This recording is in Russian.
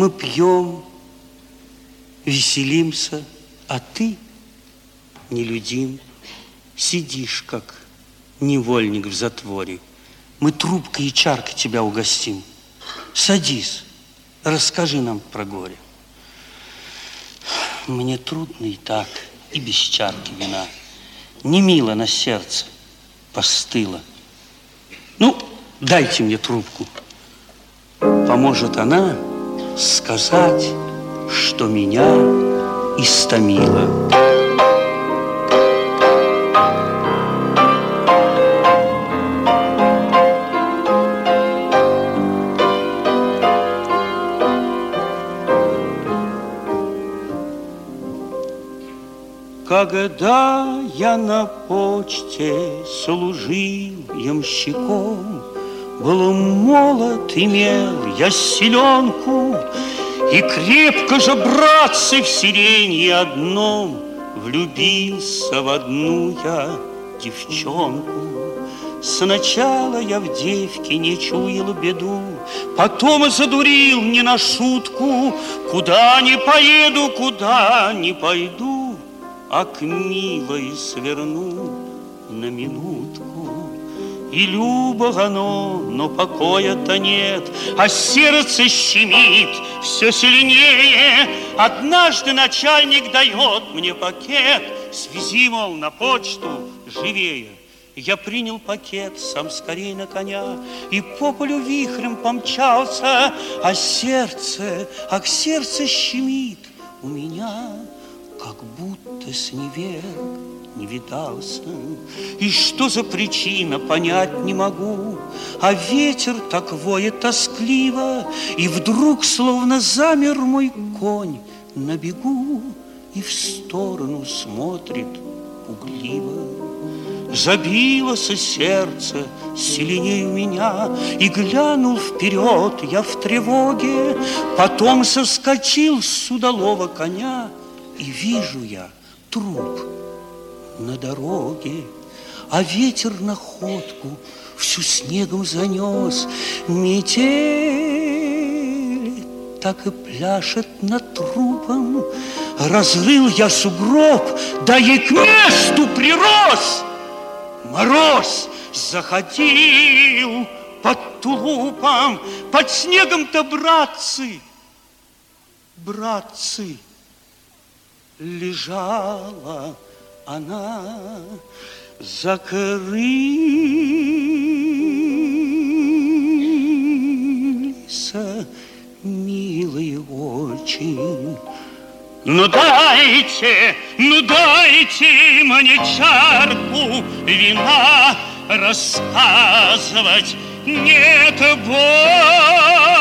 Мы пьем, веселимся, а ты, нелюдим, сидишь, как невольник в затворе. Мы трубкой и чаркой тебя угостим. Садись, расскажи нам про горе. Мне трудно и так, и без чарки вина. Не мило на сердце, постыло. Ну, дайте мне трубку. Поможет она сказать, что меня истомило. Когда я на почте служил ямщиком, был молод, имел я селенку, и крепко же, братцы, в сиренье одном влюбился в одну я девчонку. Сначала я в девке не чуял беду, потом задурил не на шутку. Куда не поеду, куда не пойду, а к милой сверну на минутку. И любо оно, но покоя-то нет, а сердце щемит все сильнее. Однажды начальник дает мне пакет, свези, мол, на почту живее. Я принял пакет, сам скорей на коня, и по полю вихрем помчался, а сердце, ах, сердце щемит у меня, как будто с невек не видался. И что за причина, понять не могу, а ветер так воет тоскливо, и вдруг словно замер мой конь на бегу и в сторону смотрит пугливо. Забилось сердце сильнее меня, и глянул вперед я в тревоге, потом соскочил с удалого коня, и вижу я труп на дороге, а ветер находку всю снегом занес. Метель так и пляшет над трупом. Разрыл я сугроб, да и к месту прирос. Мороз заходил под тулупом, под снегом-то, братцы, братцы, лежала она, закрылись милые очи. Ну дайте мне чарку вина, рассказывать нет больше.